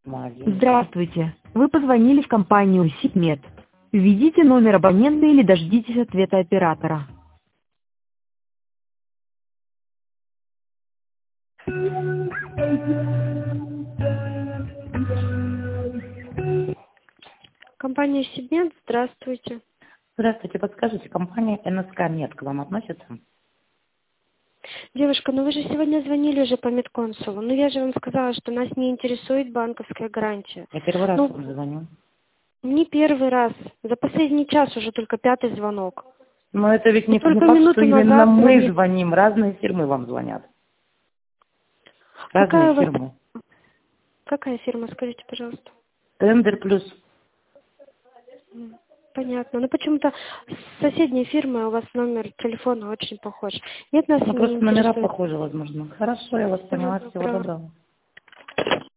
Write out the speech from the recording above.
Молодец. Здравствуйте. Вы позвонили в компанию СИПМЕД. Введите номер абонента или дождитесь ответа оператора. Компания СИПМЕД, здравствуйте. Здравствуйте, подскажите, компания НСК Мед к вам относится? Девушка, ну вы же сегодня звонили уже по медконсулу. Ну я же вам сказала, что нас не интересует банковская гарантия. Я первый раз Ну, вам звоню. не первый раз. За последний час уже только 5-й звонок. Но это ведь не Только факт, что минуту именно назад мы звонили. звоним, разные фирмы вам звонят. Какая Разные у вас... фирмы. Какая фирма, скажите, пожалуйста? Тендер плюс. Понятно. Но почему-то с соседней фирмы у вас номер телефона очень похож. Нет, нас Ну, не просто номера интересует. похожи, возможно. Хорошо, я вас поняла. Всего Всего доброго. доброго.